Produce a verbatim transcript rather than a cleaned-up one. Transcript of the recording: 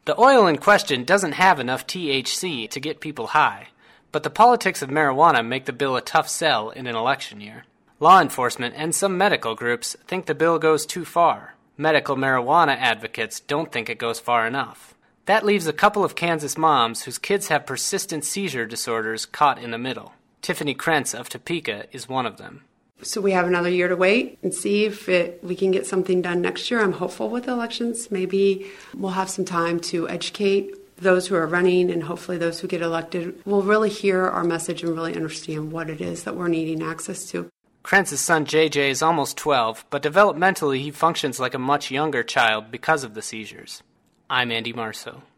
The oil in question doesn't have enough T H C to get people high, but the politics of marijuana make the bill a tough sell in an election year. Law enforcement and some medical groups think the bill goes too far. Medical marijuana advocates don't think it goes far enough. That leaves a couple of Kansas moms whose kids have persistent seizure disorders caught in the middle. Tiffany Krentz of Topeka is one of them. So we have another year to wait and see if it, we can get something done next year. I'm hopeful with elections. Maybe we'll have some time to educate those who are running, and hopefully those who get elected will really hear our message and really understand what it is that we're needing access to. Krentz's son J J is almost twelve, but developmentally he functions like a much younger child because of the seizures. I'm Andy Marceau.